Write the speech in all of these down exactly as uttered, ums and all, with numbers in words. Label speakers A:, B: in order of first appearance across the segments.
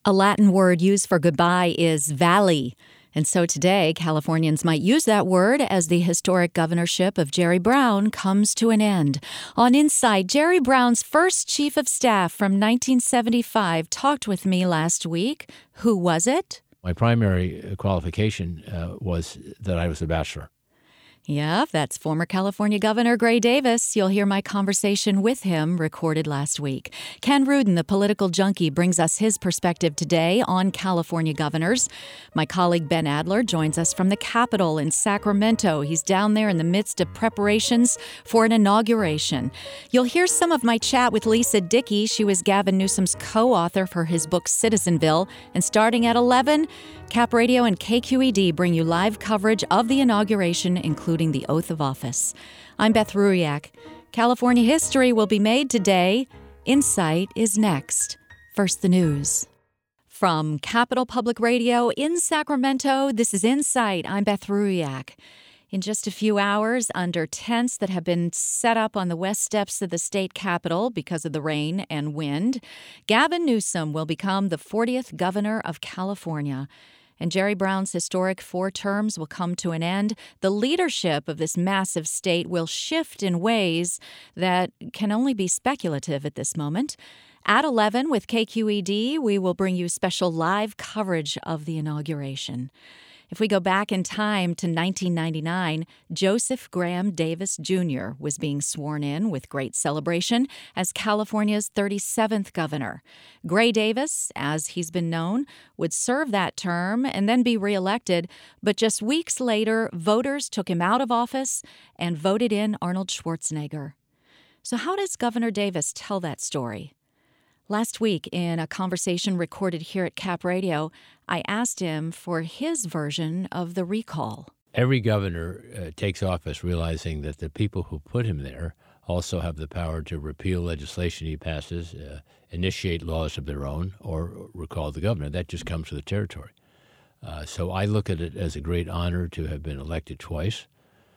A: A Latin word used for goodbye is valley. And so today, Californians might use that word as the historic governorship of Jerry Brown comes to an end. On Insight, Jerry Brown's first chief of staff from nineteen seventy-five talked with me last week. Who was it?
B: My primary qualification uh, was that I was a bachelor.
A: Yeah, that's former California Governor Gray Davis. You'll hear my conversation with him recorded last week. Ken Rudin, the political junkie, brings us his perspective today on California governors. My colleague Ben Adler joins us from the Capitol in Sacramento. He's down there in the midst of preparations for an inauguration. You'll hear some of my chat with Lisa Dickey. She was Gavin Newsom's co-author for his book Citizenville. And starting at eleven, Cap Radio and K Q E D bring you live coverage of the inauguration, including the oath of office. I'm Beth Ruyak. California history will be made today. Insight is next. First, the news. From Capitol Public Radio in Sacramento, this is Insight. I'm Beth Ruyak. In just a few hours, under tents that have been set up on the west steps of the state capitol because of the rain and wind, Gavin Newsom will become the fortieth governor of California. And Jerry Brown's historic four terms will come to an end. The leadership of this massive state will shift in ways that can only be speculative at this moment. At eleven with K Q E D, we will bring you special live coverage of the inauguration. If we go back in time to nineteen ninety-nine, Joseph Graham Davis Junior was being sworn in with great celebration as California's thirty-seventh governor. Gray Davis, as he's been known, would serve that term and then be reelected, but just weeks later, voters took him out of office and voted in Arnold Schwarzenegger. So how does Governor Davis tell that story? Last week, in a conversation recorded here at Cap Radio, I asked him for his version of the recall.
B: Every governor uh, takes office realizing that the people who put him there also have the power to repeal legislation he passes, uh, initiate laws of their own, or recall the governor. That just comes with the territory. Uh, so I look at it as a great honor to have been elected twice.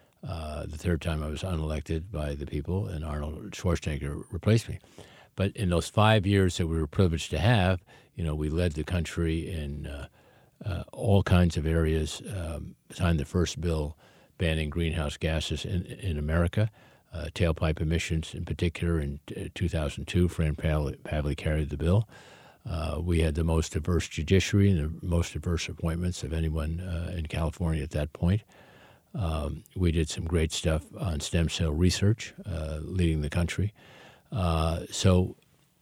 B: Uh, the third time I was unelected by the people, and Arnold Schwarzenegger replaced me. But in those five years that we were privileged to have, you know, we led the country in uh, uh, all kinds of areas, um, signed the first bill banning greenhouse gases in, in America, uh, tailpipe emissions in particular. In uh, two thousand two, Fran Pavley, Pavley carried the bill. Uh, we had the most diverse judiciary and the most diverse appointments of anyone uh, in California at that point. Um, we did some great stuff on stem cell research, uh, leading the country. Uh, so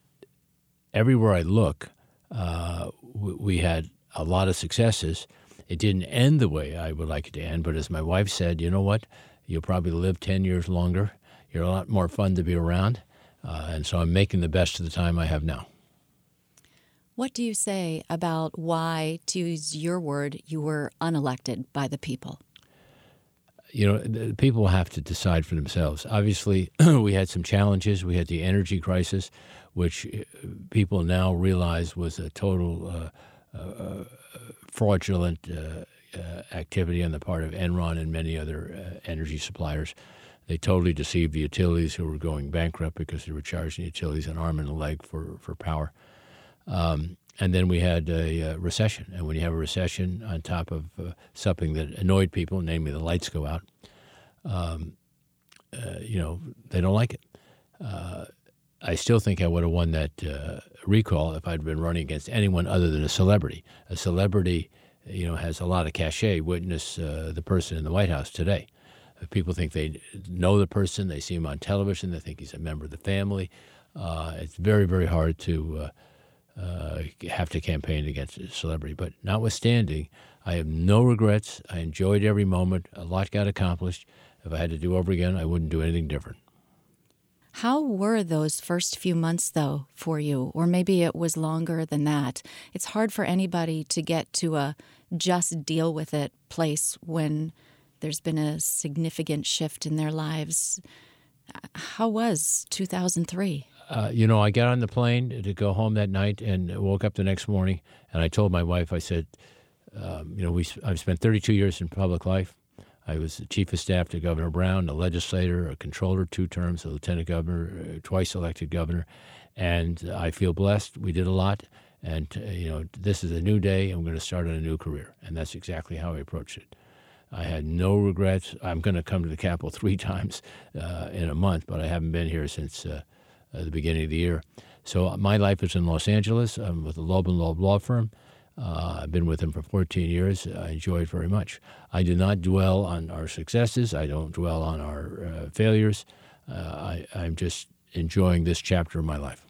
B: everywhere I look, uh, w- we had a lot of successes. It didn't end the way I would like it to end, but as my wife said, you know what? You'll probably live ten years longer. You're a lot more fun to be around. Uh, and so I'm making the best of the time I have now.
A: What do you say about why, to use your word, you were unelected by the people?
B: You know, the people have to decide for themselves. Obviously, we had some challenges. We had the energy crisis, which people now realize was a total uh, uh, fraudulent uh, uh, activity on the part of Enron and many other uh, energy suppliers. They totally deceived the utilities who were going bankrupt because they were charging utilities an arm and a leg for, for power. Um, And then we had a uh, recession. And when you have a recession on top of uh, something that annoyed people, namely the lights go out, um, uh, you know, they don't like it. Uh, I still think I would have won that uh, recall if I'd been running against anyone other than a celebrity. A celebrity, you know, has a lot of cachet. Witness uh, the person in the White House today. If people think they know the person, they see him on television, they think he's a member of the family. Uh, it's very, very hard to uh, Uh, have to campaign against a celebrity. But notwithstanding, I have no regrets. I enjoyed every moment. A lot got accomplished. If I had to do over again, I wouldn't do anything different.
A: How were those first few months, though, for you? Or maybe it was longer than that. It's hard for anybody to get to a just deal with it place when there's been a significant shift in their lives. How was two thousand three?
B: Uh, you know, I got on the plane to go home that night and woke up the next morning, and I told my wife, I said, um, you know, we I've spent thirty-two years in public life. I was the chief of staff to Governor Brown, a legislator, a controller, two terms, a lieutenant governor, uh, twice elected governor, and I feel blessed. We did a lot, And, uh, you know, this is a new day. I'm going to start on a new career. And that's exactly how I approached it. I had no regrets. I'm going to come to the Capitol three times uh, in a month, but I haven't been here since uh, uh, the beginning of the year. So my life is in Los Angeles. I'm with the Loeb and Loeb law firm. Uh, I've been with them for fourteen years. I enjoy it very much. I do not dwell on our successes. I don't dwell on our uh, failures. Uh, I, I'm just enjoying this chapter of my life.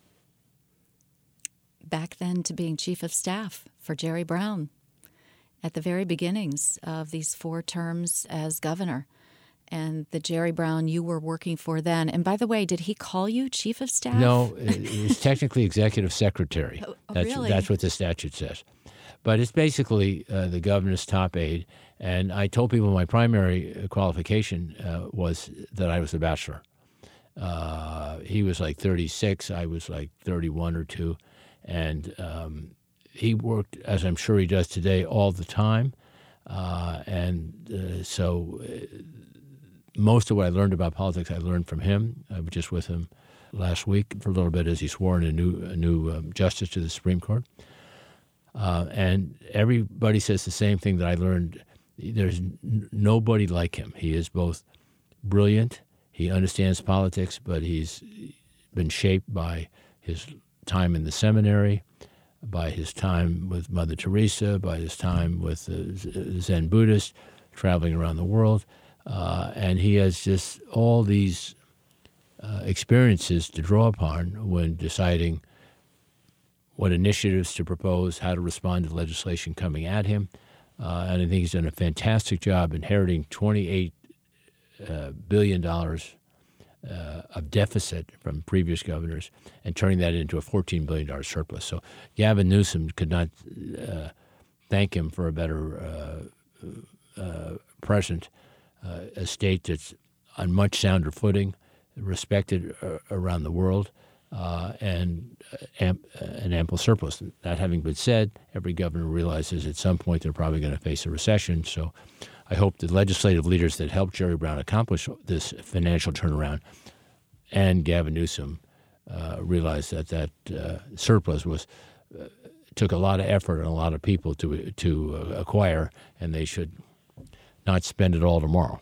A: Back then to being chief of staff for Jerry Brown at the very beginnings of these four terms as governor. And the Jerry Brown you were working for then. And by the way, did he call you chief of staff?
B: No, it was technically executive secretary.
A: Oh, oh,
B: that's,
A: really?
B: That's what the statute says. But it's basically uh, the governor's top aide. And I told people my primary qualification uh, was that I was a bachelor. Uh, he was like thirty-six. I was like thirty-one or two. And um, he worked, as I'm sure he does today, all the time. Uh, and uh, so... Uh, Most of what I learned about politics, I learned from him. I was just with him last week for a little bit as he swore in a new a new um, justice to the Supreme Court. Uh, and everybody says the same thing that I learned. There's n- nobody like him. He is both brilliant, he understands politics, but he's been shaped by his time in the seminary, by his time with Mother Teresa, by his time with the Zen Buddhists, traveling around the world. Uh, and he has just all these uh, experiences to draw upon when deciding what initiatives to propose, how to respond to legislation coming at him. Uh, and I think he's done a fantastic job inheriting twenty-eight uh, billion dollars uh, of deficit from previous governors and turning that into a fourteen billion dollars surplus. So Gavin Newsom could not uh, thank him for a better uh, uh, present. Uh, a state that's on much sounder footing, respected uh, around the world, uh, and uh, amp, uh, an ample surplus. That having been said, every governor realizes at some point they're probably going to face a recession. So I hope the legislative leaders that helped Jerry Brown accomplish this financial turnaround and Gavin Newsom uh, realize that that uh, surplus was uh, took a lot of effort and a lot of people to, to uh, acquire, and they should not spend it all tomorrow.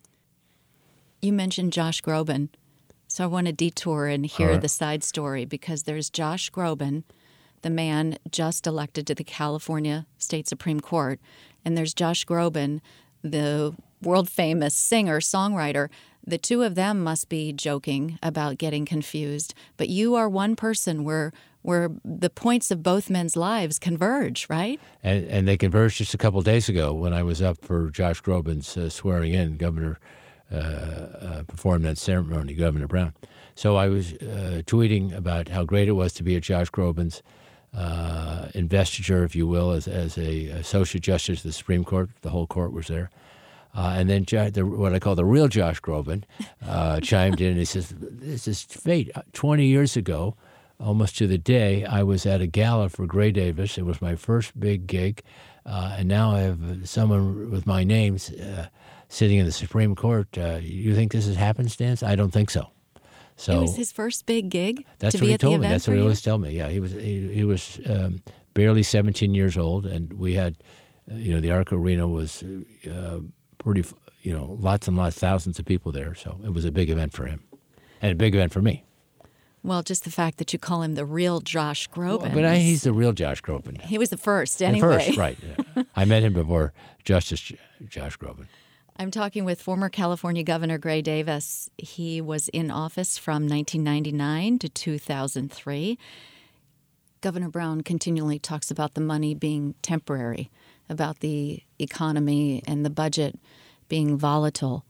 A: You mentioned Josh Groban, so I want to detour and hear
B: right.
A: the side story, because there's Josh Groban, the man just elected to the California State Supreme Court, and there's Josh Groban, the world-famous singer, songwriter. The two of them must be joking about getting confused, but you are one person where where the points of both men's lives converge, right?
B: And, and they converged just a couple of days ago when I was up for Josh Groban's uh, swearing in. Governor uh, uh, performed that ceremony, Governor Brown. So I was uh, tweeting about how great it was to be at Josh Groban's uh, investiture, if you will, as, as a associate justice of the Supreme Court. The whole court was there. Uh, and then jo- the, what I call the real Josh Groban uh, chimed in and he says, this is fate. twenty years ago, almost to the day, I was at a gala for Gray Davis. It was my first big gig. Uh, and now I have someone with my name uh, sitting in the Supreme Court. Uh, you think this is happenstance? I don't think so. So
A: it was his first big gig
B: that's
A: to
B: what
A: be
B: he
A: at
B: told
A: the
B: me.
A: event
B: That's
A: for
B: what he
A: you?
B: always tell me. Yeah, he was he, he was um, barely seventeen years old, and we had, uh, you know, the Arco Arena was uh, pretty, you know, lots and lots, thousands of people there. So it was a big event for him, and a big event for me.
A: Well, just the fact that you call him the real Josh Groban.
B: Well, but I, he's the real Josh Groban.
A: He was the first,
B: The
A: anyway.
B: first, right. Yeah. I met him before Justice J- Josh Groban.
A: I'm talking with former California Governor Gray Davis. He was in office from nineteen ninety-nine to two thousand three. Governor Brown continually talks about the money being temporary, about the economy and the budget being volatile.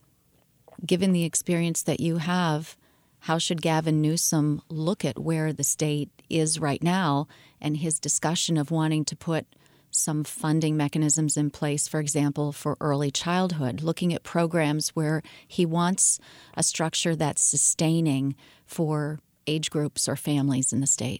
A: Given the experience that you have, how should Gavin Newsom look at where the state is right now and his discussion of wanting to put some funding mechanisms in place, for example, for early childhood, looking at programs where he wants a structure that's sustaining for age groups or families in the state?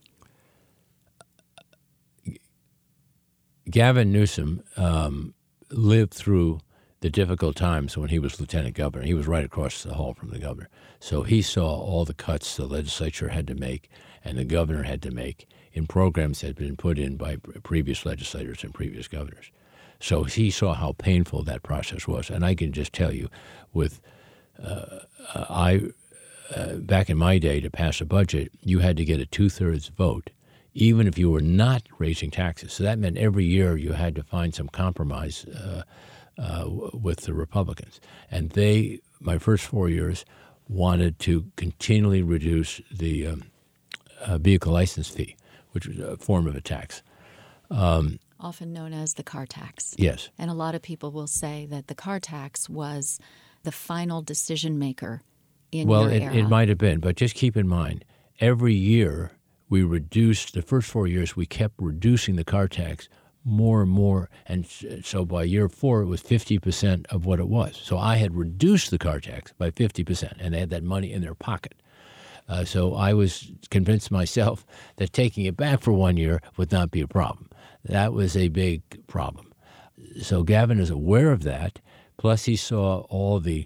B: Gavin Newsom um, lived through the difficult times when he was lieutenant governor. He was right across the hall from the governor. So he saw all the cuts the legislature had to make and the governor had to make in programs that had been put in by previous legislators and previous governors. So he saw how painful that process was. And I can just tell you, with uh, I uh, back in my day, to pass a budget, you had to get a two-thirds vote, even if you were not raising taxes. So that meant every year you had to find some compromise uh, uh, with the Republicans. And they, my first four years, wanted to continually reduce the um, uh, vehicle license fee, which was a form of a tax. Um,
A: Often known as the car tax.
B: Yes.
A: And a lot of people will say that the car tax was the final decision maker in
B: well,
A: your
B: it,
A: era.
B: it might have been, but just keep in mind, every year we reduced, the first four years we kept reducing the car tax more and more, and so by year four it was fifty percent of what it was. So I had reduced the car tax by fifty percent, and they had that money in their pocket. Uh, so I was convinced myself that taking it back for one year would not be a problem. That was a big problem. So Gavin is aware of that, plus he saw all the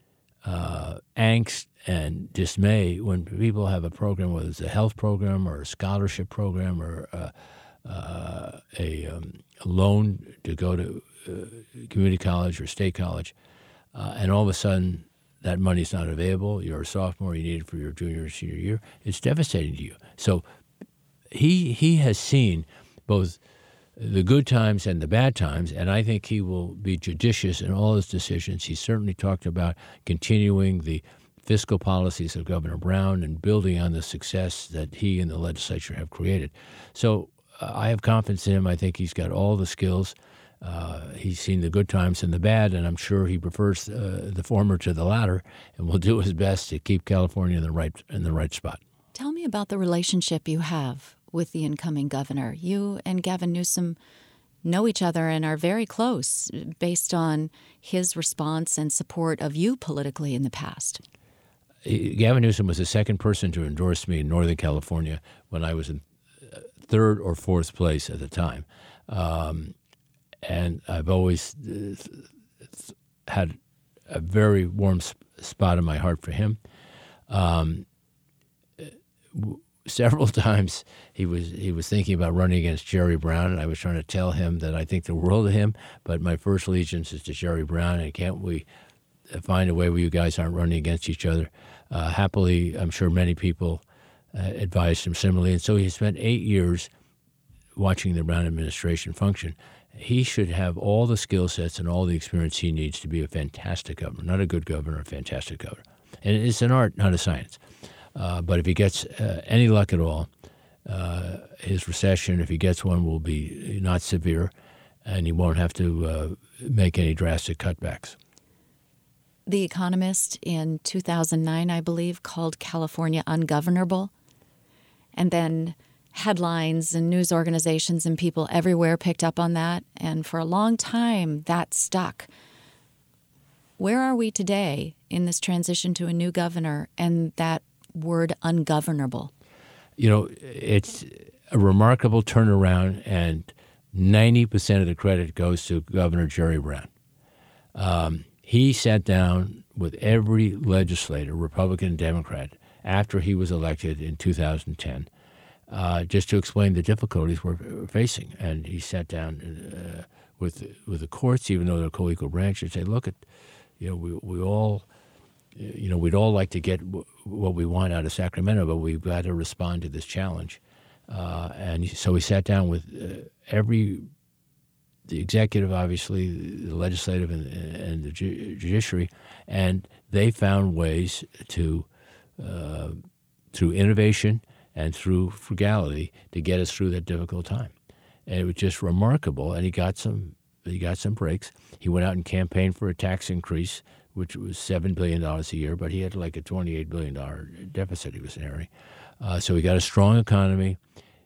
B: uh, angst and dismay when people have a program, whether it's a health program or a scholarship program or uh, uh, a, um, a loan to go to uh, community college or state college, uh, and all of a sudden that money's not available. You're a sophomore, you need it for your junior or senior year. It's devastating to you. So he he has seen both the good times and the bad times, and I think he will be judicious in all his decisions. He certainly talked about continuing the fiscal policies of Governor Brown and building on the success that he and the legislature have created. So uh, I have confidence in him. I think he's got all the skills. Uh, he's seen the good times and the bad, and I'm sure he prefers uh, the former to the latter, and will do his best to keep California in the right in the right spot.
A: Tell me about the relationship you have with the incoming governor. You and Gavin Newsom know each other and are very close based on his response and support of you politically in the past.
B: Gavin Newsom was the second person to endorse me in Northern California when I was in third or fourth place at the time. Um, and I've always had a very warm spot in my heart for him. Um, several times he was he was thinking about running against Jerry Brown, and I was trying to tell him that I think the world of him, but my first allegiance is to Jerry Brown, and can't we find a way where you guys aren't running against each other? Uh, happily, I'm sure many people uh, advised him similarly, and so he spent eight years watching the Brown administration function. He should have all the skill sets and all the experience he needs to be a fantastic governor, not a good governor, a fantastic governor. And it's an art, not a science. Uh, but if he gets uh, any luck at all, uh, his recession, if he gets one, will be not severe, and he won't have to uh, make any drastic cutbacks.
A: The Economist in two thousand nine, I believe, called California ungovernable. And then headlines and news organizations and people everywhere picked up on that. And for a long time, that stuck. Where are we today in this transition to a new governor and that word ungovernable?
B: You know, it's a remarkable turnaround, and ninety percent of the credit goes to Governor Jerry Brown. Um, he sat down with every legislator, Republican and Democrat, after he was elected in two thousand ten, uh, just to explain the difficulties we're facing. And he sat down uh, with with the courts, even though they're co-equal branches, and say, look, at, you know, we we all... You know, we'd all like to get w- what we want out of Sacramento, but we've got to respond to this challenge. Uh, and so we sat down with uh, every, the executive, obviously, the legislative, and, and the ju- judiciary, and they found ways to, uh, through innovation and through frugality, to get us through that difficult time. And it was just remarkable. And he got some, he got some breaks. He went out and campaigned for a tax increase, which was seven billion dollars a year, but he had like a twenty-eight billion dollars deficit he was inheriting. Uh, so he got a strong economy.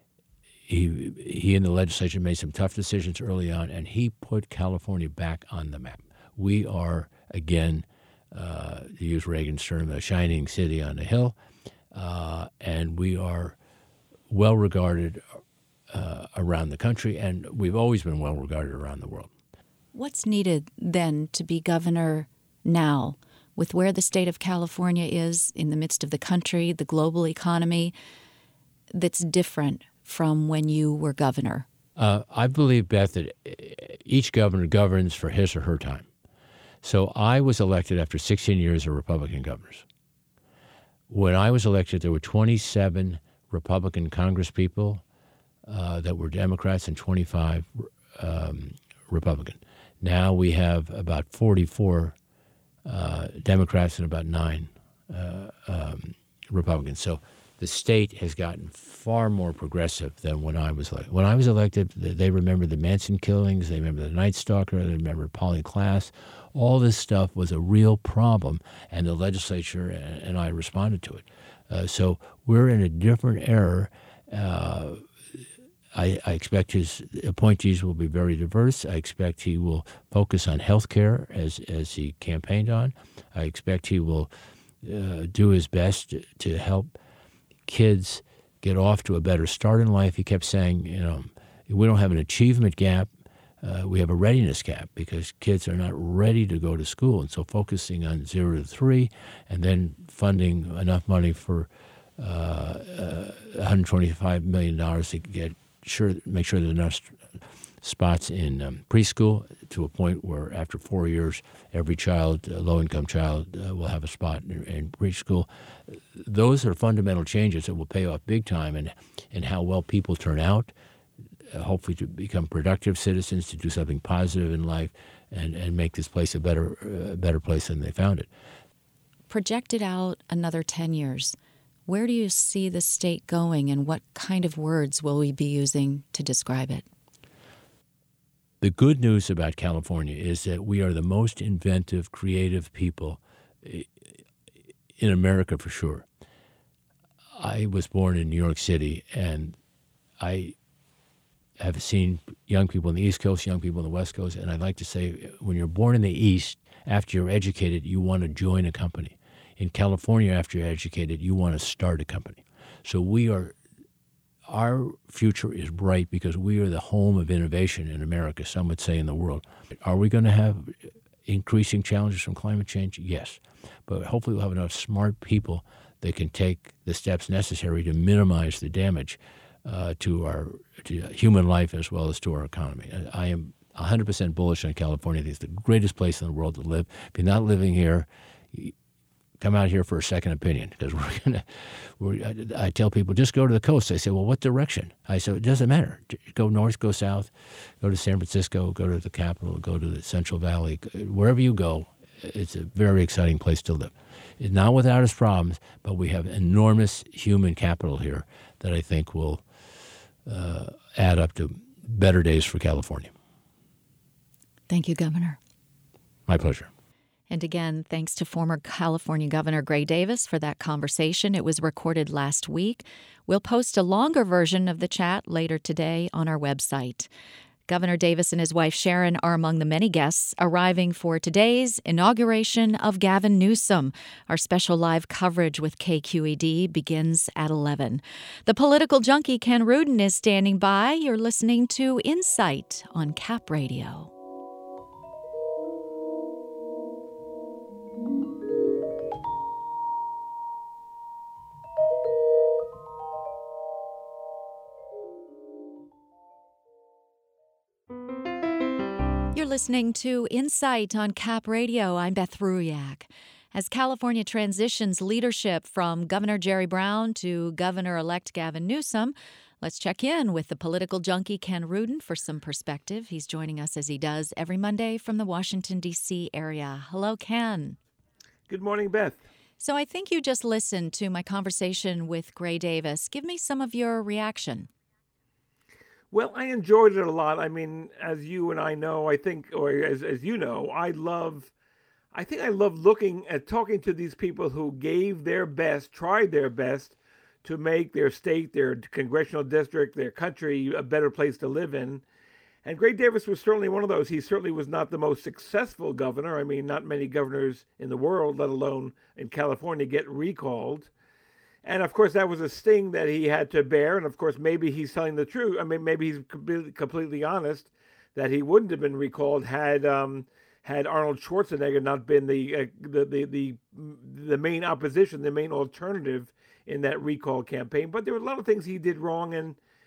B: He he and the legislature made some tough decisions early on, and he put California back on the map. We are, again, uh, to use Reagan's term, a shining city on a hill, uh, and we are well regarded uh, around the country, and we've always been well regarded around the world.
A: What's needed then to be governor now, with where the state of California is in the midst of the country, the global economy, that's different from when you were governor?
B: Uh, I believe, Beth, that each governor governs for his or her time. So I was elected after sixteen years of Republican governors. When I was elected, there were twenty-seven Republican congresspeople uh, that were Democrats and twenty-five um, Republican. Now we have about forty-four uh, Democrats and about nine uh, um, Republicans. So the state has gotten far more progressive than when I was elected. When I was elected, they remember the Manson killings, they remember the Night Stalker, they remember Pauline Klaas. All this stuff was a real problem, and the legislature and I responded to it. Uh, so we're in a different era. Uh, I, I expect his appointees will be very diverse. I expect he will focus on health care as, as he campaigned on. I expect he will uh, do his best to, to help kids get off to a better start in life. He kept saying, you know, we don't have an achievement gap. Uh, we have a readiness gap because kids are not ready to go to school. And so focusing on zero to three and then funding enough money for uh, uh, one hundred twenty-five million dollars to get sure, make sure there's enough spots in um, preschool to a point where after four years, every child, uh, low-income child, uh, will have a spot in, in preschool. Those are fundamental changes that will pay off big time in, in how well people turn out, uh, hopefully to become productive citizens, to do something positive in life, and, and make this place a better, uh, better place than they found it.
A: Projected out another ten years, where do you see the state going, and what kind of words will we be using to describe it?
B: The good news about California is that we are the most inventive, creative people in America for sure. I was born in New York City, and I have seen young people on the East Coast, young people on the West Coast, and I'd like to say when you're born in the East, after you're educated, you want to join a company. In California, after you're educated, you want to start a company. So we are Our future is bright because we are the home of innovation in America, some would say in the world. Are we going to have increasing challenges from climate change? Yes. But hopefully we'll have enough smart people that can take the steps necessary to minimize the damage uh, to our to human life as well as to our economy. I am one hundred percent bullish on California. I think it's the greatest place in the world to live. If you're not living here, come out here for a second opinion because we're gonna. We're, I, I tell people just go to the coast. They say, "Well, what direction?" I say, "It doesn't matter. Go north, go south, go to San Francisco, go to the capital, go to the Central Valley. Wherever you go, it's a very exciting place to live. It's not without its problems, but we have enormous human capital here that I think will uh, add up to better days for California."
A: Thank you, Governor.
B: My pleasure.
A: And again, thanks to former California Governor Gray Davis for that conversation. It was recorded last week. We'll post a longer version of the chat later today on our website. Governor Davis and his wife Sharon are among the many guests arriving for today's inauguration of Gavin Newsom. Our special live coverage with K Q E D begins at eleven. The political junkie Ken Rudin is standing by. You're listening to Insight on Cap Radio. You're listening to Insight on Cap Radio. I'm Beth Ruyak. As California transitions leadership from Governor Jerry Brown to Governor-elect Gavin Newsom, let's check in with the political junkie Ken Rudin for some perspective. He's joining us as he does every Monday from the Washington, D C area. Hello, Ken.
C: Good morning, Beth.
A: So I think you just listened to my conversation with Gray Davis. Give me some of your reaction.
C: Well, I enjoyed it a lot. I mean, as you and I know, I think, or as as you know, I love, I think I love looking at talking to these people who gave their best, tried their best to make their state, their congressional district, their country a better place to live in. And Gray Davis was certainly one of those. He certainly was not the most successful governor. I mean, not many governors in the world, let alone in California, get recalled. And of course, that was a sting that he had to bear. And of course, maybe he's telling the truth. I mean, maybe he's completely honest that he wouldn't have been recalled had um, had Arnold Schwarzenegger not been the, uh, the the the the main opposition, the main alternative in that recall campaign. But there were a lot of things he did wrong, and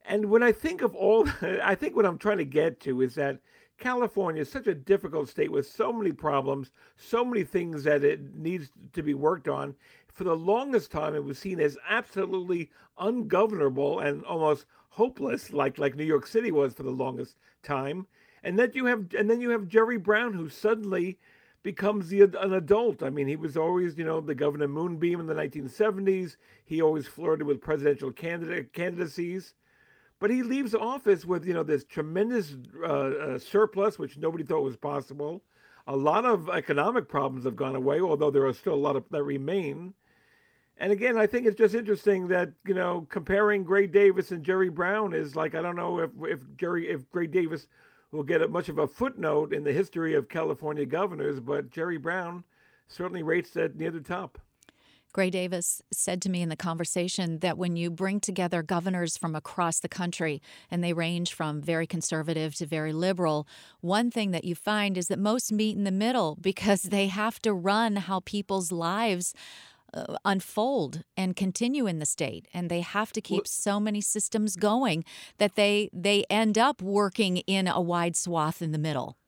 C: And when I think of all, I think what I'm trying to get to is that California is such a difficult state with so many problems, so many things that it needs to be worked on. For the longest time, it was seen as absolutely ungovernable and almost hopeless, like like New York City was for the longest time. And then you have, and then you have Jerry Brown, who suddenly becomes the, an adult. I mean, he was always, you know, the Governor Moonbeam in the nineteen seventies. He always flirted with presidential candidate candidacies. But he leaves office with, you know, this tremendous uh, uh, surplus, which nobody thought was possible. A lot of economic problems have gone away, although there are still a lot of that remain. And again, I think it's just interesting that, you know, comparing Gray Davis and Jerry Brown is like, I don't know if if Jerry if Gray Davis will get a, much of a footnote in the history of California governors, but Jerry Brown certainly rates that near the top.
A: Gray Davis said to me in the conversation that when you bring together governors from across the country, and they range from very conservative to very liberal, one thing that you find is that most meet in the middle because they have to run how people's lives uh, unfold and continue in the state. And they have to keep so many systems going that they they end up working in a wide swath in the middle.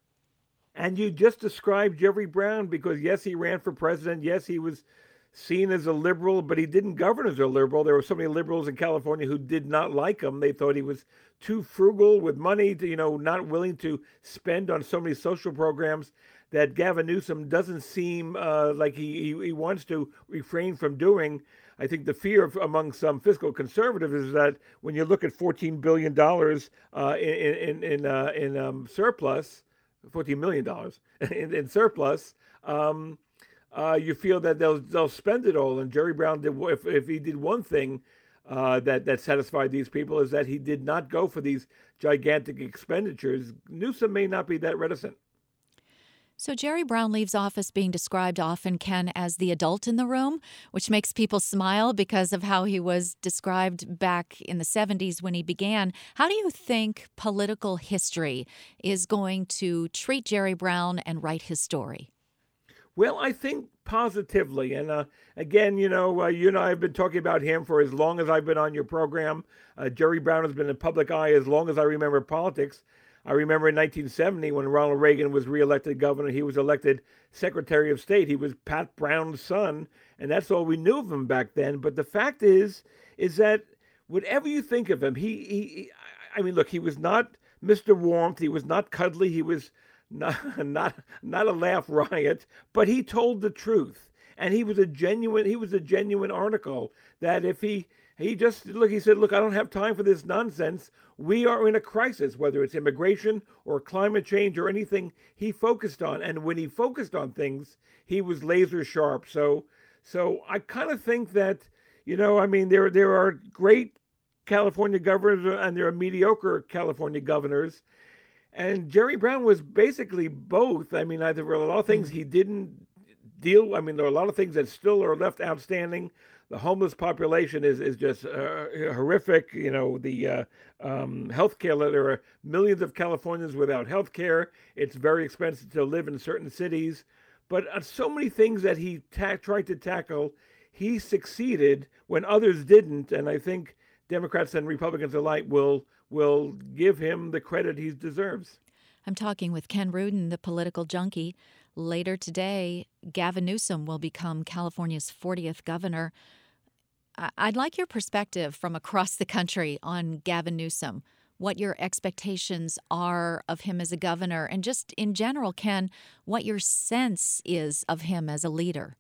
C: And you just described Jerry Brown because, yes, he ran for president. Yes, he was seen as a liberal, but he didn't govern as a liberal. There were so many liberals in California who did not like him. They thought he was too frugal with money, to, you know, not willing to spend on so many social programs that Gavin Newsom doesn't seem uh, like he, he, he wants to refrain from doing. I think the fear of, among some fiscal conservatives is that when you look at fourteen billion dollars uh, in, in, in, uh, in um, surplus, fourteen million dollars in, in surplus, um, Uh, you feel that they'll they'll spend it all. And Jerry Brown did, if if he did one thing uh, that that satisfied these people, is that he did not go for these gigantic expenditures. Newsom may not be that reticent.
A: So Jerry Brown leaves office being described often, Ken, as the adult in the room, which makes people smile because of how he was described back in the seventies when he began. How do you think political history is going to treat Jerry Brown and write his story?
C: Well, I think positively. And uh, again, you know, uh, you and I have been talking about him for as long as I've been on your program. Uh, Jerry Brown has been in the public eye as long as I remember politics. I remember in nineteen seventy when Ronald Reagan was reelected governor, he was elected Secretary of State. He was Pat Brown's son, and that's all we knew of him back then. But the fact is, is that whatever you think of him, he, he, he I mean, look, he was not Mister Warmth. He was not cuddly. He was Not, not, not a laugh riot, but he told the truth, and he was a genuine. He was a genuine article. That if he he just look, he said, "Look, I don't have time for this nonsense. We are in a crisis, whether it's immigration or climate change or anything." He focused on, and when he focused on things, he was laser sharp. So, so I kind of think that, you know, I mean, there there are great California governors and there are mediocre California governors. And Jerry Brown was basically both. I mean, there were a lot of things he didn't deal. I mean, there are a lot of things that still are left outstanding. The homeless population is is just uh, horrific. You know, the uh, um, health care. There are millions of Californians without health care. It's very expensive to live in certain cities. But uh, so many things that he ta- tried to tackle, he succeeded when others didn't. And I think Democrats and Republicans alike will will give him the credit he deserves.
A: I'm talking with Ken Rudin, the political junkie. Later today, Gavin Newsom will become California's fortieth governor. I'd like your perspective from across the country on Gavin Newsom, what your expectations are of him as a governor, and just in general, Ken, what your sense is of him as a leader.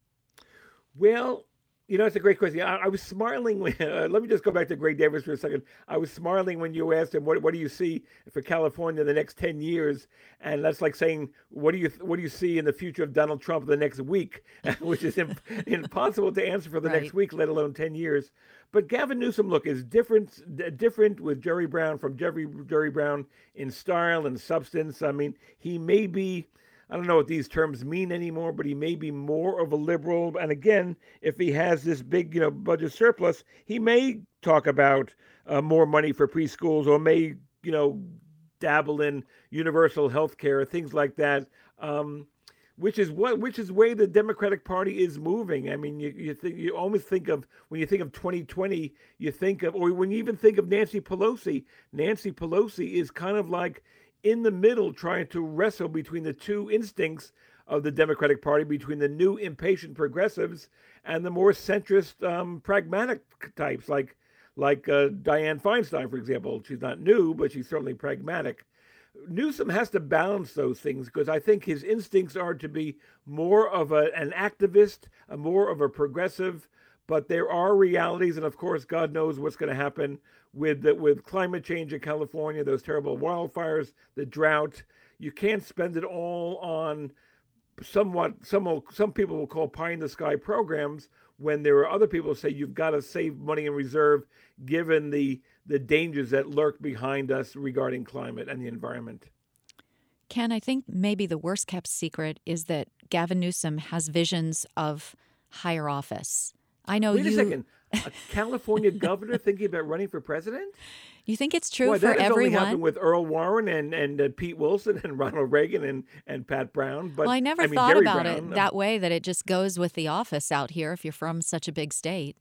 C: Well, you know, it's a great question. I, I was smiling when, uh, let me just go back to Gray Davis for a second. I was smiling when you asked him, what, what do you see for California in the next ten years? And that's like saying, what do you what do you see in the future of Donald Trump the next week? Which is imp- impossible to answer for the right. next week, let alone ten years. But Gavin Newsom, look, is different different with Jerry Brown from Jerry, Jerry Brown in style and substance. I mean, he may be, I don't know what these terms mean anymore, but he may be more of a liberal. And again, if he has this big, you know, budget surplus, he may talk about uh, more money for preschools, or may, you know, dabble in universal health care, things like that. Um, which is what which is way the Democratic Party is moving. I mean, you you think you almost think of when you think of twenty twenty, you think of, or when you even think of Nancy Pelosi. Nancy Pelosi is kind of like in the middle, trying to wrestle between the two instincts of the Democratic Party, between the new impatient progressives and the more centrist, um, pragmatic types, like like uh, Dianne Feinstein, for example. She's not new, but she's certainly pragmatic. Newsom has to balance those things because I think his instincts are to be more of a, an activist, a more of a progressive, but there are realities, and of course, God knows what's going to happen with the, with climate change in California, those terrible wildfires, the drought. You can't spend it all on somewhat, some will, some people will call pie in the sky programs, when there are other people who say you've got to save money in reserve given the the dangers that lurk behind us regarding climate and the environment.
A: Ken, I think maybe the worst kept secret is that Gavin Newsom has visions of higher office. I know
C: Wait
A: you...
C: a second. A California governor thinking about running for president?
A: You think it's true
C: Boy,
A: for
C: that has
A: everyone?
C: only happened with Earl Warren and, and uh, Pete Wilson and Ronald Reagan and, and Pat Brown. But
A: well, I never
C: I mean,
A: thought
C: Jerry
A: about
C: Brown,
A: it that way, that it just goes with the office out here if you're from such a big state.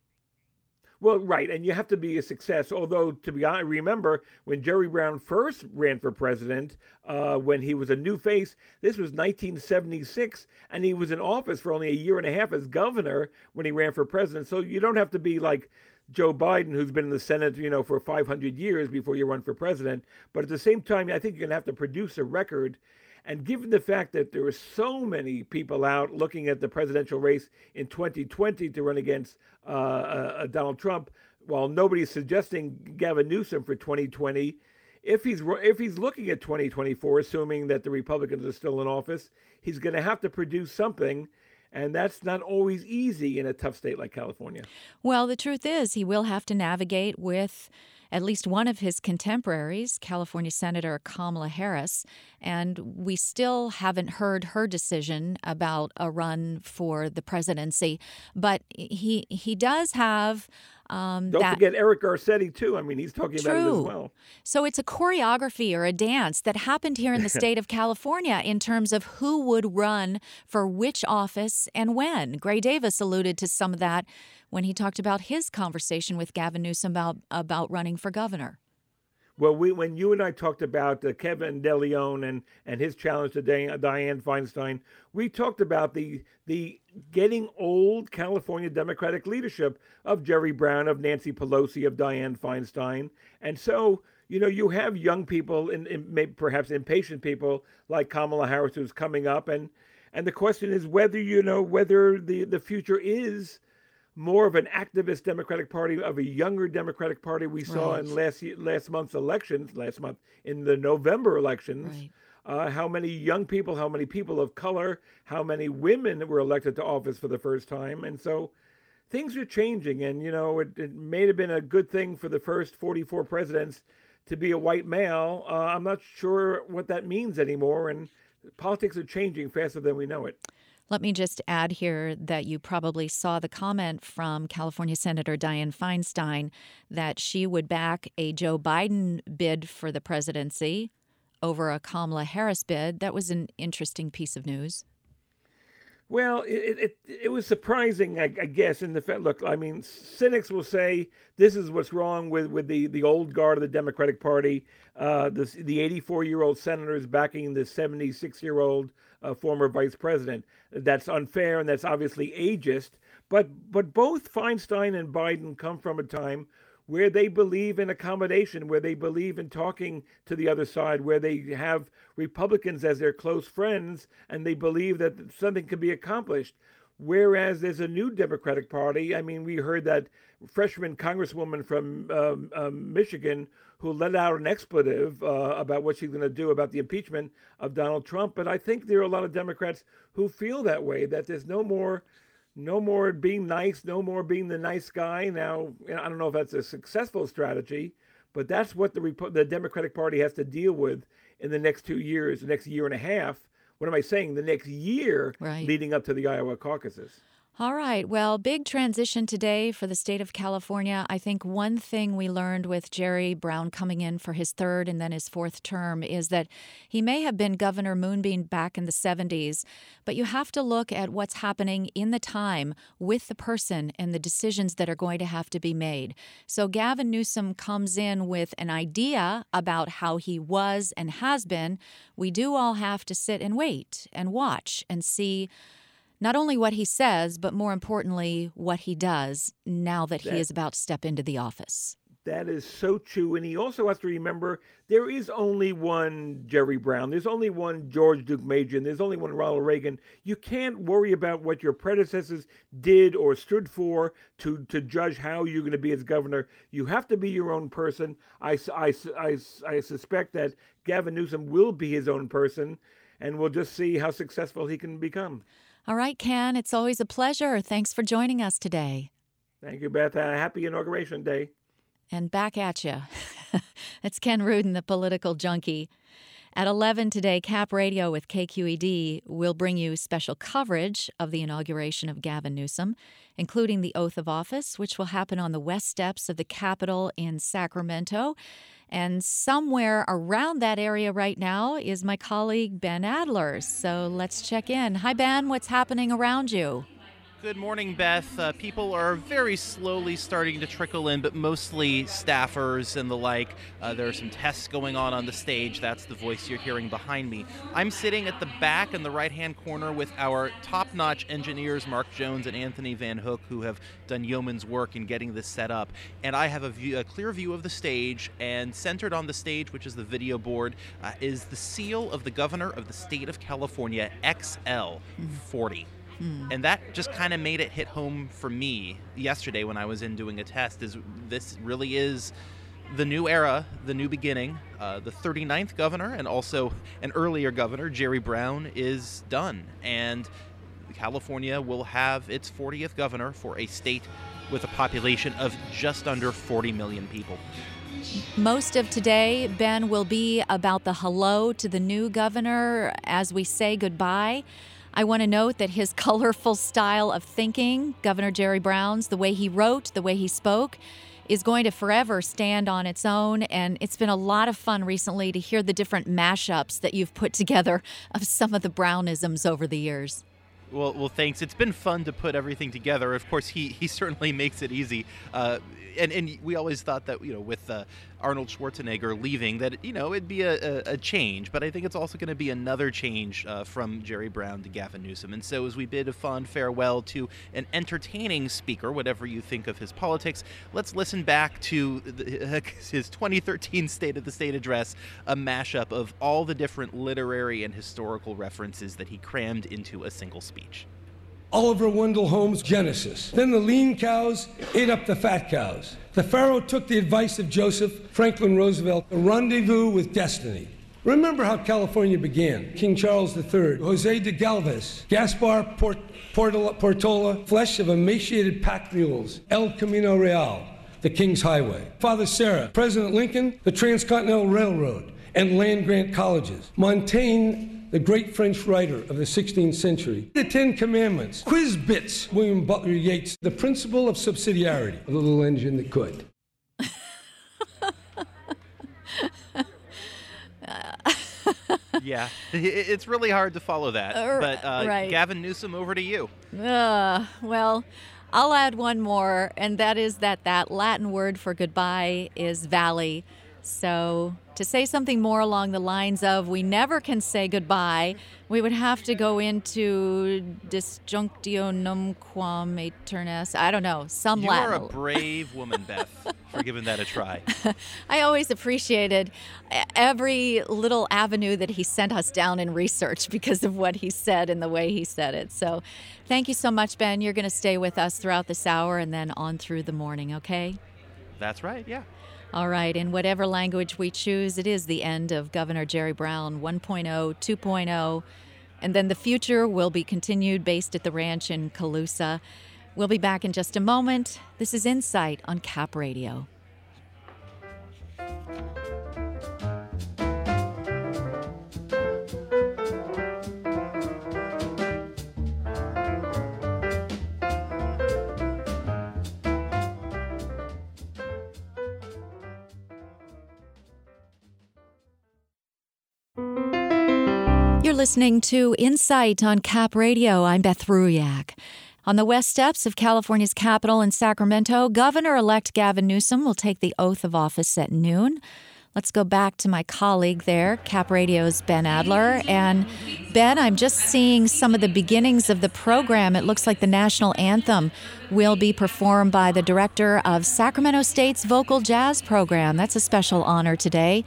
C: Well, right, and you have to be a success. Although, to be honest, remember when Jerry Brown first ran for president, uh, when he was a new face, this was nineteen seventy-six, and he was in office for only a year and a half as governor when he ran for president. So you don't have to be like Joe Biden, who's been in the Senate, you know, for five hundred years before you run for president. But at the same time, I think you're going to have to produce a record. And given the fact that there are so many people out looking at the presidential race in twenty twenty to run against uh, uh, Donald Trump, while nobody's suggesting Gavin Newsom for twenty twenty, if he's if he's looking at twenty twenty-four, assuming that the Republicans are still in office, he's going to have to produce something. And that's not always easy in a tough state like California.
A: Well, the truth is he will have to navigate with at least one of his contemporaries, California Senator Kamala Harris, and we still haven't heard her decision about a run for the presidency. But he he does have um,
C: Don't
A: that...
C: forget Eric Garcetti, too. I mean, he's talking
A: True.
C: about it as well.
A: So it's a choreography or a dance that happened here in the state of California in terms of who would run for which office and when. Gray Davis alluded to some of that when he talked about his conversation with Gavin Newsom about, about running for governor.
C: Well, we, when you and I talked about uh, Kevin DeLeon and, and his challenge to Dianne, Dianne Feinstein, we talked about the the getting old California Democratic leadership of Jerry Brown, of Nancy Pelosi, of Dianne Feinstein. And so, you know, you have young people, and, and maybe perhaps impatient people like Kamala Harris, who's coming up. And, and the question is whether, you know, whether the, the future is more of an activist Democratic Party, of a younger Democratic Party we saw
A: Right.
C: in last last month's elections, last month in the November elections.
A: Right.
C: Uh, how many young people, how many people of color, how many women were elected to office for the first time. And so things are changing. And, you know, it, it may have been a good thing for the first forty-four presidents to be a white male. Uh, I'm not sure what that means anymore. And politics are changing faster than we know it.
A: Let me just add here that you probably saw the comment from California Senator Dianne Feinstein that she would back a Joe Biden bid for the presidency over a Kamala Harris bid. That was an interesting piece of news.
C: Well, it it, it was surprising, I, I guess, in the fact, look, I mean, cynics will say this is what's wrong with, with the, the old guard of the Democratic Party, uh, this, the eighty-four-year-old senators backing the seventy-six-year-old uh, former vice president. That's unfair, and that's obviously ageist. But but both Feinstein and Biden come from a time where they believe in accommodation, where they believe in talking to the other side, where they have Republicans as their close friends, and they believe that something can be accomplished. Whereas there's a new Democratic Party. I mean, we heard that freshman congresswoman from um, um, Michigan who let out an expletive uh, about what she's going to do about the impeachment of Donald Trump. But I think there are a lot of Democrats who feel that way, that there's no more No more being nice, no more being the nice guy. Now, I don't know if that's a successful strategy, but that's what the Repo- the Democratic Party has to deal with in the next two years, the next year and a half. What am I saying? The next year
A: Right.
C: leading up to the Iowa caucuses.
A: All right. Well, big transition today for the state of California. I think one thing we learned with Jerry Brown coming in for his third and then his fourth term is that he may have been Governor Moonbeam back in the seventies, but you have to look at what's happening in the time with the person and the decisions that are going to have to be made. So Gavin Newsom comes in with an idea about how he was and has been. We do all have to sit and wait and watch and see not only what he says, but more importantly, what he does now that, that he is about to step into the office.
C: That is so true. And he also has to remember there is only one Jerry Brown. There's only one George Duke Major. And there's only one Ronald Reagan. You can't worry about what your predecessors did or stood for to, to judge how you're going to be as governor. You have to be your own person. I, I, I, I suspect that Gavin Newsom will be his own person, and we'll just see how successful he can become.
A: All right, Ken, it's always a pleasure. Thanks for joining us today.
C: Thank you, Beth. Uh, happy Inauguration Day.
A: And back at you. It's Ken Rudin, the political junkie. At eleven today, Cap Radio with K Q E D will bring you special coverage of the inauguration of Gavin Newsom, including the oath of office, which will happen on the west steps of the Capitol in Sacramento. And somewhere around that area right now is my colleague Ben Adler. So let's check in. Hi, Ben. What's happening around you?
D: Good morning, Beth. Uh, people are very slowly starting to trickle in, but mostly staffers and the like. Uh, there are some tests going on on the stage. That's the voice you're hearing behind me. I'm sitting at the back in the right-hand corner with our top-notch engineers, Mark Jones and Anthony Van Hook, who have done yeoman's work in getting this set up. And I have a, view, a clear view of the stage, and centered on the stage, which is the video board, uh, is the seal of the governor of the state of California, X L forty. Mm. And that just kind of made it hit home for me yesterday when I was in doing a test. Is this really is the new era, the new beginning. Uh, the thirty-ninth governor and also an earlier governor, Jerry Brown, is done. And California will have its fortieth governor for a state with a population of just under forty million people.
A: Most of today, Ben, will be about the hello to the new governor as we say goodbye. I want to note that his colorful style of thinking, Governor Jerry Brown's, the way he wrote, the way he spoke, is going to forever stand on its own. And it's been a lot of fun recently to hear the different mashups that you've put together of some of the Brownisms over the years.
D: Well, well, thanks. It's been fun to put everything together. Of course, he he certainly makes it easy. Uh, and, and we always thought that, you know, with uh, Arnold Schwarzenegger leaving, that, you know, it'd be a, a, a change. But I think it's also going to be another change uh, from Jerry Brown to Gavin Newsom. And so as we bid a fond farewell to an entertaining speaker, whatever you think of his politics, let's listen back to the, his twenty thirteen State of the State address, a mashup of all the different literary and historical references that he crammed into a single speech.
E: Oliver Wendell Holmes' Genesis. Then the lean cows ate up the fat cows. The Pharaoh took the advice of Joseph, Franklin Roosevelt, a rendezvous with destiny. Remember how California began. King Charles the Third, Jose de Galvez, Gaspar Port- Portola, Portola, flesh of emaciated pack mules, El Camino Real, the King's Highway. Father Sarah, President Lincoln, the Transcontinental Railroad, and land-grant colleges. Montaigne, the great French writer of the sixteenth century. The Ten Commandments. Quiz Bits, William Butler Yeats. The principle of subsidiarity, the little engine that could.
D: Yeah, it's really hard to follow that.
A: Uh,
D: but uh,
A: right.
D: Gavin Newsom, over to you.
A: Uh, well, I'll add one more, and that is that that Latin word for goodbye is valley. So to say something more along the lines of we never can say goodbye, we would have to go into disjunctionum quam aeternis. I don't know, some
D: you
A: Latin.
D: You are a brave woman, Beth, for giving that a try.
A: I always appreciated every little avenue that he sent us down in research because of what he said and the way he said it. So thank you so much, Ben. You're going to stay with us throughout this hour and then on through the morning, okay?
D: That's right, yeah.
A: All right, in whatever language we choose, it is the end of Governor Jerry Brown one point oh, two point oh, and then the future will be continued based at the ranch in Colusa. We'll be back in just a moment. This is Insight on Cap Radio. listening to Insight on Cap Radio. I'm Beth Ruyak. On the west steps of California's capital in Sacramento, Governor-elect Gavin Newsom will take the oath of office at noon. Let's go back to my colleague there, Cap Radio's Ben Adler. And Ben, I'm just seeing some of the beginnings of the program. It looks like the national anthem will be performed by the director of Sacramento State's Vocal Jazz Program. That's a special honor today.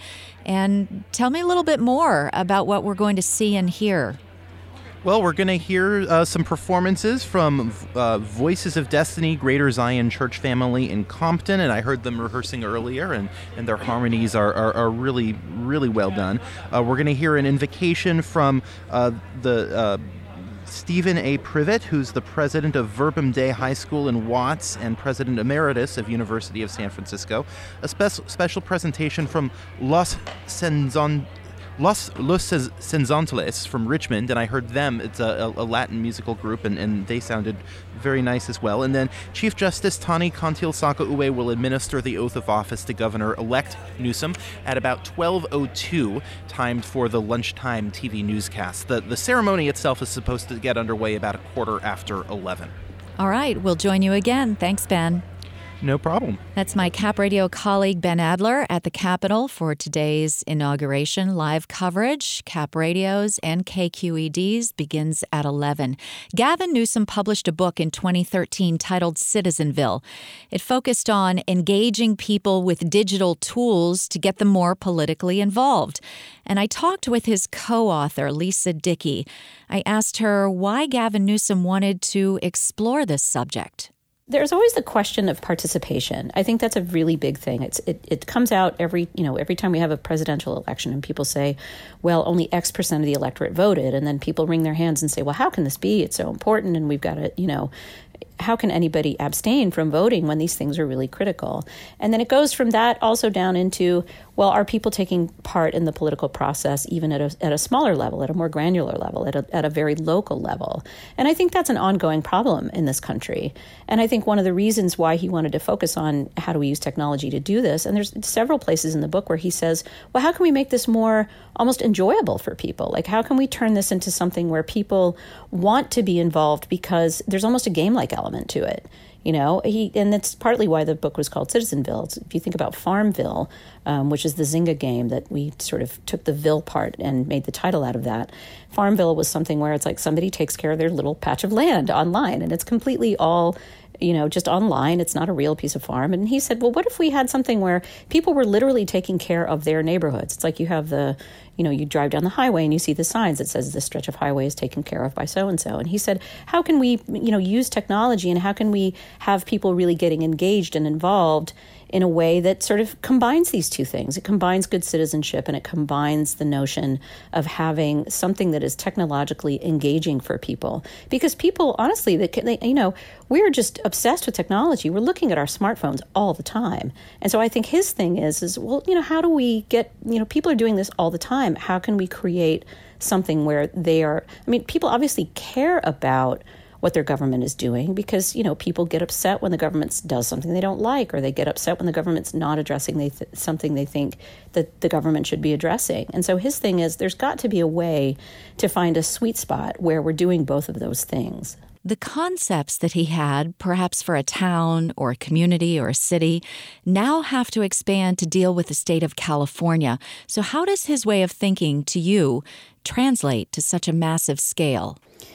A: And tell me a little bit more about what we're going to see and hear.
D: Well, we're going to hear uh, some performances from uh, Voices of Destiny, Greater Zion Church Family in Compton, and I heard them rehearsing earlier, and, and their harmonies are, are, are really, really well done. Uh, we're going to hear an invocation from uh, the uh, Stephen A. Privet, who's the president of Verbum Dei High School in Watts and president emeritus of University of San Francisco. A spe- special presentation from Los Senzon. Los Los Senzontes from Richmond, and I heard them. It's a, a Latin musical group, and, and they sounded very nice as well. And then Chief Justice Tani Kantil-Saka-Uwe will administer the oath of office to Governor-elect Newsom at about twelve oh two, timed for the lunchtime T V newscast. The, the ceremony itself is supposed to get underway about a quarter after eleven.
A: All right, we'll join you again. Thanks, Ben.
D: No problem.
A: That's my Cap Radio colleague, Ben Adler, at the Capitol for today's inauguration. Live coverage, Cap Radio's and K Q E D's, begins at eleven. Gavin Newsom published a book in twenty thirteen titled Citizenville. It focused on engaging people with digital tools to get them more politically involved. And I talked with his co-author, Lisa Dickey. I asked her why Gavin Newsom wanted to explore this subject.
F: There's always the question of participation. I think that's a really big thing. It's it, it comes out every, you know, every time we have a presidential election and people say, well, only X percent of the electorate voted. And then people wring their hands and say, well, how can this be? It's so important. And we've got to, you know, how can anybody abstain from voting when these things are really critical? And then it goes from that also down into, well, are people taking part in the political process even at a, at a smaller level, at a more granular level, at a, at a very local level? And I think that's an ongoing problem in this country. And I think one of the reasons why he wanted to focus on how do we use technology to do this, and there's several places in the book where he says, well, how can we make this more almost enjoyable for people? Like, how can we turn this into something where people want to be involved because there's almost a game-like element to it? You know, he, and that's partly why the book was called Citizenville. It's, if you think about Farmville, um, which is the Zynga game that we sort of took the Ville part and made the title out of that, Farmville was something where it's like somebody takes care of their little patch of land online, and it's completely all, you know, just online. It's not a real piece of farm. And he said, well, what if we had something where people were literally taking care of their neighborhoods? It's like you have the, you know, you drive down the highway and you see the signs that says this stretch of highway is taken care of by so-and-so. And he said, how can we, you know, use technology and how can we have people really getting engaged and involved in a way that sort of combines these two things? It combines good citizenship and it combines the notion of having something that is technologically engaging for people. Because people, honestly, they, they, you know, we're just obsessed with technology. We're looking at our smartphones all the time. And so I think his thing is, is, well, you know, how do we get, you know, people are doing this all the time. How can we create something where they are, I mean, people obviously care about what their government is doing because, you know, people get upset when the government does something they don't like, or they get upset when the government's not addressing they th- something they think that the government should be addressing. And so his thing is there's got to be a way to find a sweet spot where we're doing both of those things.
A: The concepts that he had, perhaps for a town or a community or a city, now have to expand to deal with the state of California. So how does his way of thinking to you translate to such a massive scale?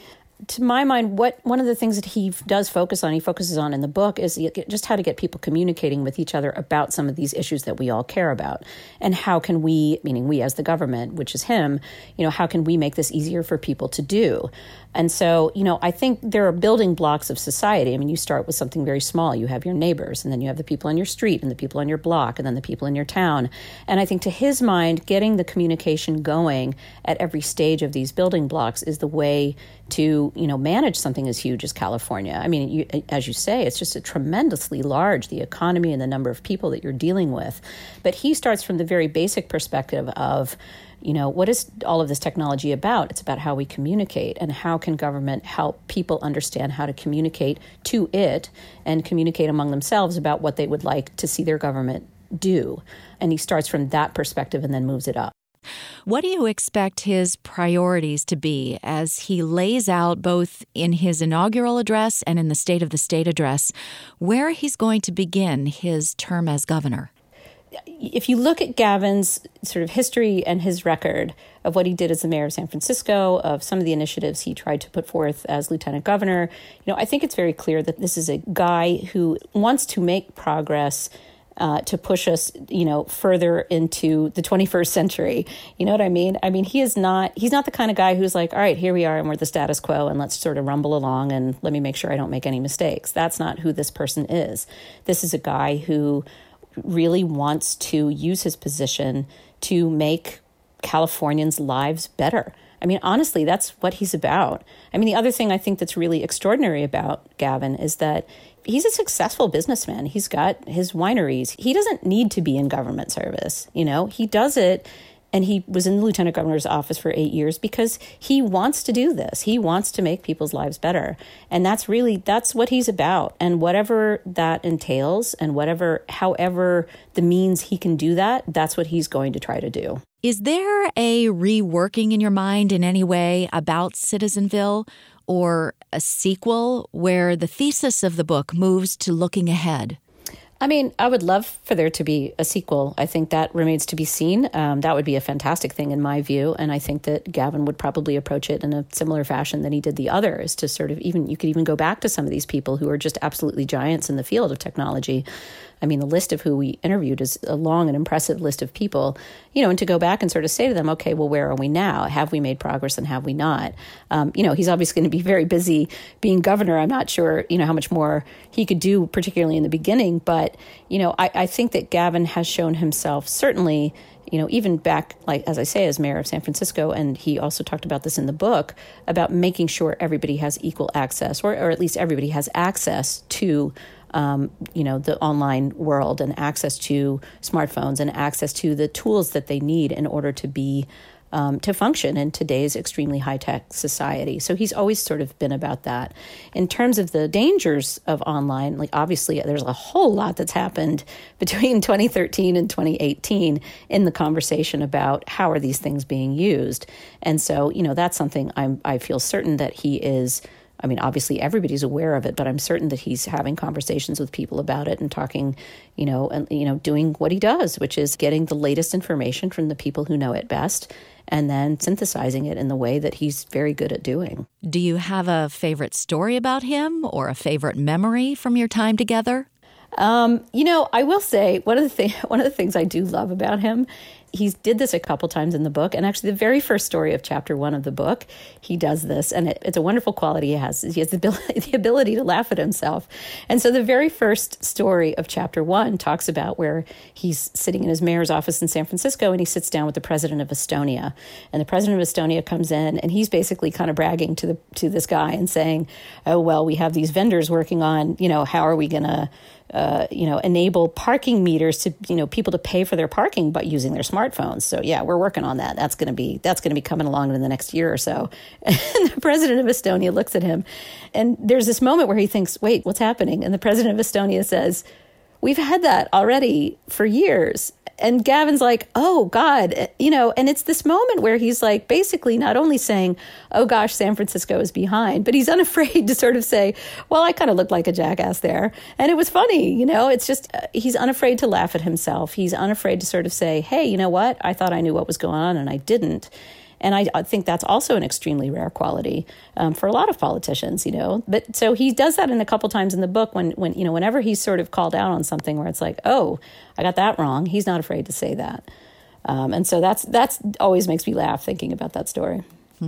F: To my mind, what one of the things that he does focus on, he focuses on in the book, is just how to get people communicating with each other about some of these issues that we all care about. And how can we, meaning we as the government, which is him, you know, how can we make this easier for people to do? And so, you know, I think there are building blocks of society. I mean, you start with something very small. You have your neighbors, and then you have the people on your street, and the people on your block, and then the people in your town. And I think to his mind, getting the communication going at every stage of these building blocks is the way to, you know, manage something as huge as California. I mean, you, as you say, it's just a tremendously large, the economy and the number of people that you're dealing with. But he starts from the very basic perspective of, you know, what is all of this technology about? It's about how we communicate, and how can government help people understand how to communicate to it and communicate among themselves about what they would like to see their government do. And he starts from that perspective and then moves it up.
A: What do you expect his priorities to be as he lays out both in his inaugural address and in the State of the State address where he's going to begin his term as governor?
F: If you look at Gavin's sort of history and his record of what he did as the mayor of San Francisco, of some of the initiatives he tried to put forth as lieutenant governor, you know, I think it's very clear that this is a guy who wants to make progress uh, to push us, you know, further into the twenty-first century. You know what I mean? I mean, he is not, he's not the kind of guy who's like, all right, here we are and we're the status quo and let's sort of rumble along and let me make sure I don't make any mistakes. That's not who this person is. This is a guy who really wants to use his position to make Californians' lives better. I mean, honestly, that's what he's about. I mean, the other thing I think that's really extraordinary about Gavin is that he's a successful businessman. He's got his wineries. He doesn't need to be in government service. You know, he does it. And he was in the lieutenant governor's office for eight years because he wants to do this. He wants to make people's lives better. And that's really, that's what he's about. And whatever that entails and whatever, however the means he can do that, that's what he's going to try to do.
A: Is there a reworking in your mind in any way about Citizenville or a sequel where the thesis of the book moves to looking ahead?
F: I mean, I would love for there to be a sequel. I think that remains to be seen. Um, that would be a fantastic thing in my view. And I think that Gavin would probably approach it in a similar fashion than he did the others, to sort of even, you could even go back to some of these people who are just absolutely giants in the field of technology. I mean, the list of who we interviewed is a long and impressive list of people, you know, and to go back and sort of say to them, okay, well, where are we now? Have we made progress and have we not? Um, you know, he's obviously going to be very busy being governor. I'm not sure, you know, how much more he could do, particularly in the beginning. But, you know, I, I think that Gavin has shown himself certainly, you know, even back, like, as I say, as mayor of San Francisco, and he also talked about this in the book, about making sure everybody has equal access, or, or at least everybody has access to Um, you know, the online world and access to smartphones and access to the tools that they need in order to be, um, to function in today's extremely high-tech society. So he's always sort of been about that. In terms of the dangers of online, like obviously there's a whole lot that's happened between twenty thirteen and twenty eighteen in the conversation about how are these things being used. And so, you know, that's something I'm, I feel certain that he is, I mean, obviously everybody's aware of it, but I'm certain that he's having conversations with people about it and talking, you know, and, you know, doing what he does, which is getting the latest information from the people who know it best and then synthesizing it in the way that he's very good at doing.
A: Do you have a favorite story about him or a favorite memory from your time together?
F: Um, you know, I will say one of the thing, one of the things I do love about him, he did this a couple times in the book. And actually the very first story of chapter one of the book, he does this. And it, it's a wonderful quality he has. He has the ability, the ability to laugh at himself. And so the very first story of chapter one talks about where he's sitting in his mayor's office in San Francisco and he sits down with the president of Estonia. And the president of Estonia comes in and he's basically kind of bragging to the to this guy and saying, oh, well, we have these vendors working on, you know, how are we going to Uh, you know, enable parking meters to, you know, people to pay for their parking by using their smartphones. So yeah, we're working on that. That's going to be, that's going to be coming along in the next year or so. And the president of Estonia looks at him and there's this moment where he thinks, wait, what's happening? And the president of Estonia says, we've had that already for years. And Gavin's like, oh, God, you know, and it's this moment where he's like basically not only saying, oh, gosh, San Francisco is behind, but he's unafraid to sort of say, well, I kind of looked like a jackass there. And it was funny, you know, it's just uh, he's unafraid to laugh at himself. He's unafraid to sort of say, hey, you know what? I thought I knew what was going on and I didn't. And I, I think that's also an extremely rare quality um, for a lot of politicians, you know. But so he does that in a couple times in the book when, when, you know, whenever he's sort of called out on something where it's like, oh, I got that wrong. He's not afraid to say that. Um, and so that's that's always makes me laugh thinking about that story.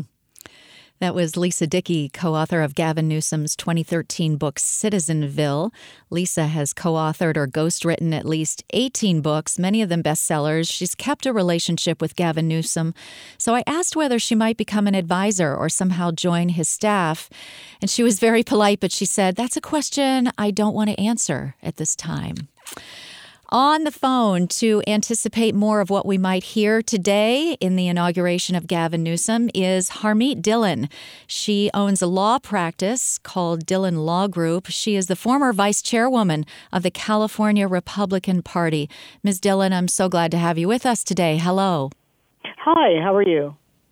A: That was Lisa Dickey, co-author of Gavin Newsom's twenty thirteen book, Citizenville. Lisa has co-authored or ghostwritten at least eighteen books, many of them bestsellers. She's kept a relationship with Gavin Newsom. So I asked whether she might become an advisor or somehow join his staff. And she was very polite, but she said, that's a question I don't want to answer at this time. On the phone to anticipate more of what we might hear today in the inauguration of Gavin Newsom is Harmeet Dillon. She owns a law practice called Dillon Law Group. She is the former vice chairwoman of the California Republican Party. Miz Dillon, I'm so glad to have you with us today. Hello.
G: Hi, how are you?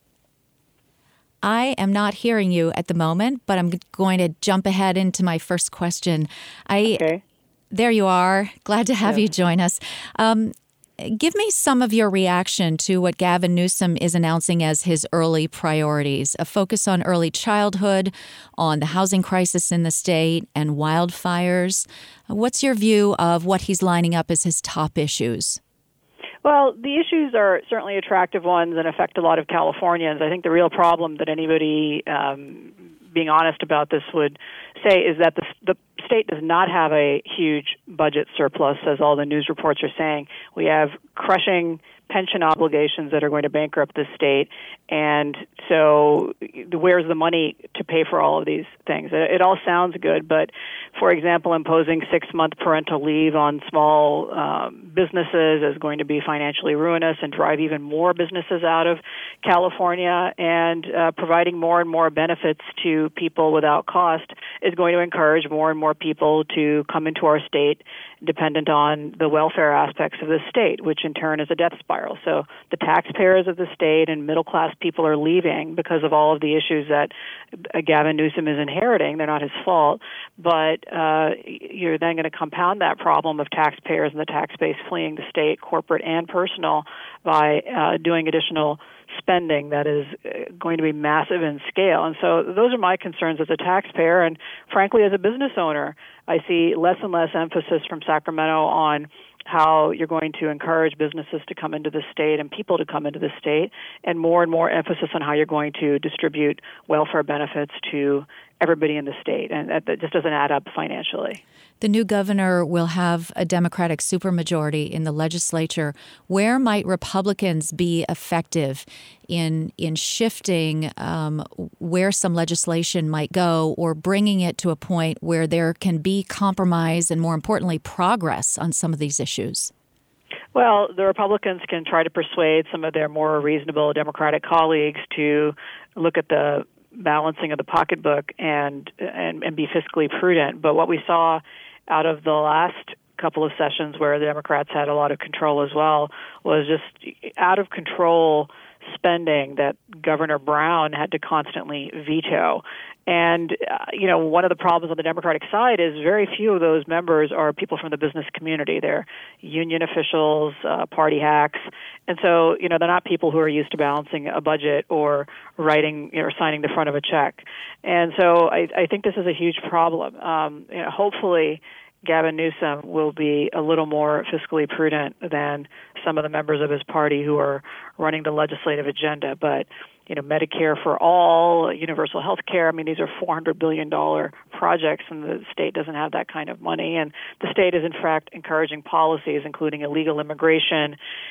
A: I am not hearing you at the moment, but I'm going to jump ahead into my first question. I,
G: Okay.
A: There you are. Glad to have
G: Yeah.
A: you join us. Um, give me some of your reaction to what Gavin Newsom is announcing as his early priorities, a focus on early childhood, on the housing crisis in the state, and wildfires. What's your view of what he's lining up as his top issues?
G: Well, the issues are certainly attractive ones and affect a lot of Californians. I think the real problem that anybody um, being honest about this would say is that the, the state does not have a huge budget surplus, as all the news reports are saying. We have crushing pension obligations that are going to bankrupt the state, and so where's the money to pay for all of these things? It, it all sounds good, but for example, imposing six-month parental leave on small um, businesses is going to be financially ruinous and drive even more businesses out of California, and uh, providing more and more benefits to people without cost is going to encourage more and more people to come into our state dependent on the welfare aspects of the state, which in turn is a death spiral. So the taxpayers of the state and middle-class people are leaving because of all of the issues that Gavin Newsom is inheriting. They're not his fault, but uh, you're then going to compound that problem of taxpayers and the tax base fleeing the state, corporate and personal, by uh, doing additional spending that is going to be massive in scale. And so those are my concerns as a taxpayer, and frankly as a business owner. I see less and less emphasis from Sacramento on how you're going to encourage businesses to come into the state and people to come into the state, and more and more emphasis on how you're going to distribute welfare benefits to everybody in the state, and that, that just doesn't add up financially.
A: The new governor will have a Democratic supermajority in the legislature. Where might Republicans be effective in in shifting um, where some legislation might go, or bringing it to a point where there can be compromise and, more importantly, progress on some of these issues?
G: Well, the Republicans can try to persuade some of their more reasonable Democratic colleagues to look at the balancing of the pocketbook and, and and be fiscally prudent. But what we saw out of the last couple of sessions, where the Democrats had a lot of control as well, was just out of control spending that Governor Brown had to constantly veto. And, uh, you know, one of the problems on the Democratic side is very few of those members are people from the business community. They're union officials, uh, party hacks. And so, you know, they're not people who are used to balancing a budget or writing or signing the front of a check. And so I, I think this is a huge problem. Um, you know, hopefully Gavin Newsom will be a little more fiscally prudent than some of the members of his party who are running the legislative agenda. But, you know, Medicare for all, universal health care, I mean, these are four hundred billion dollars projects, and the state doesn't have that kind of money. And the state is, in fact, encouraging policies, including illegal immigration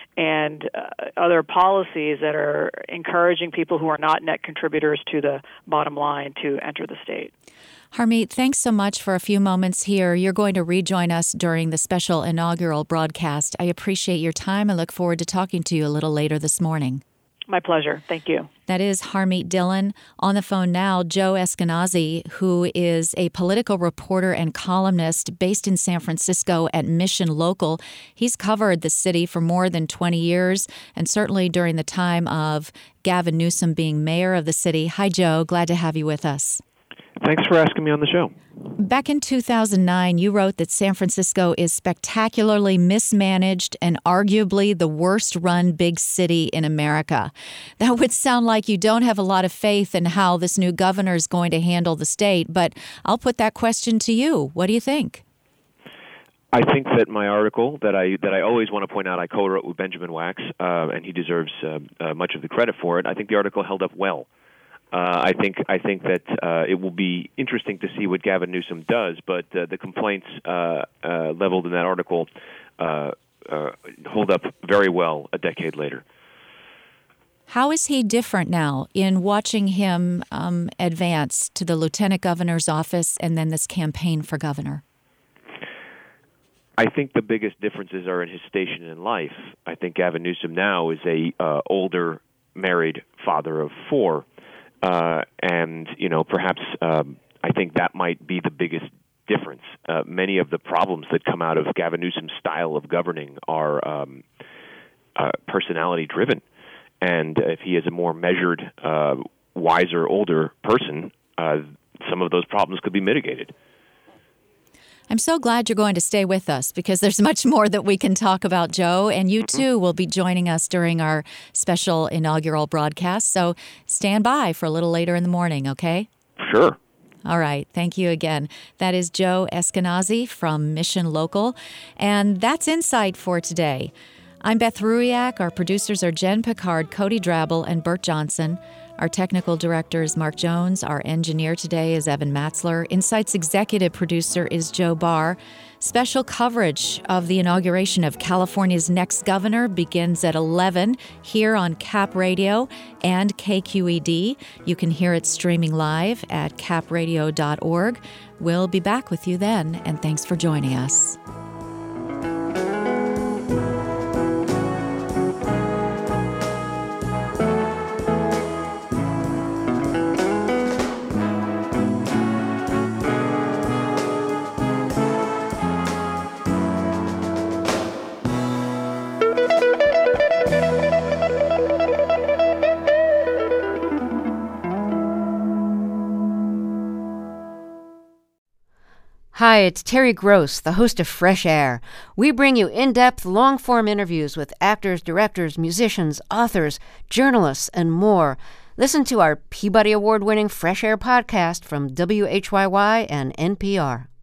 G: and uh, other policies that are encouraging people who are not net contributors to the bottom line to enter the state.
A: Harmeet, thanks so much for a few moments here. You're going to rejoin us during the special inaugural broadcast. I appreciate your time and look forward to talking to you a little later this morning.
G: My pleasure. Thank you.
A: That is Harmeet Dillon. On the phone now, Joe Eskenazi, who is a political reporter and columnist based in San Francisco at Mission Local. He's covered the city for more than twenty years, and certainly during the time of Gavin Newsom being mayor of the city. Hi, Joe. Glad to have you with us.
H: Thanks for asking me on the show.
A: Back in two thousand nine, you wrote that San Francisco is spectacularly mismanaged and arguably the worst-run big city in America. That would sound like you don't have a lot of faith in how this new governor is going to handle the state, but I'll put that question to you. What do you think?
H: I think that my article that I that I always want to point out, I co-wrote with Benjamin Wax, uh, and he deserves uh, uh, much of the credit for it. I think the article held up well. Uh, I think I think that uh, it will be interesting to see what Gavin Newsom does, but uh, the complaints uh, uh, leveled in that article uh, uh, hold up very well a decade later.
A: How is he different now in watching him um, advance to the lieutenant governor's office and then this campaign for governor?
H: I think the biggest differences are in his station in life. I think Gavin Newsom now is a uh, older, married father of four. Uh, and, you know, perhaps um, I think that might be the biggest difference. Uh, many of the problems that come out of Gavin Newsom's style of governing are um, uh, personality-driven. And if he is a more measured, uh, wiser, older person, uh, some of those problems could be mitigated.
A: I'm so glad you're going to stay with us because there's much more that we can talk about, Joe. And you, mm-hmm. too, will be joining us during our special inaugural broadcast. So stand by for a little later in the morning, okay?
H: Sure.
A: All right. Thank you again. That is Joe Eskenazi from Mission Local. And that's Insight for today. I'm Beth Ruiak. Our producers are Jen Picard, Cody Drabble, and Bert Johnson. Our technical director is Mark Jones. Our engineer today is Evan Matzler. Insight's executive producer is Joe Barr. Special coverage of the inauguration of California's next governor begins at eleven here on Cap Radio and K Q E D. You can hear it streaming live at cap radio dot org. We'll be back with you then, and thanks for joining us.
I: Hi, it's Terry Gross, the host of Fresh Air. We bring you in-depth, long-form interviews with actors, directors, musicians, authors, journalists, and more. Listen to our Peabody Award-winning Fresh Air podcast from W H Y Y and N P R.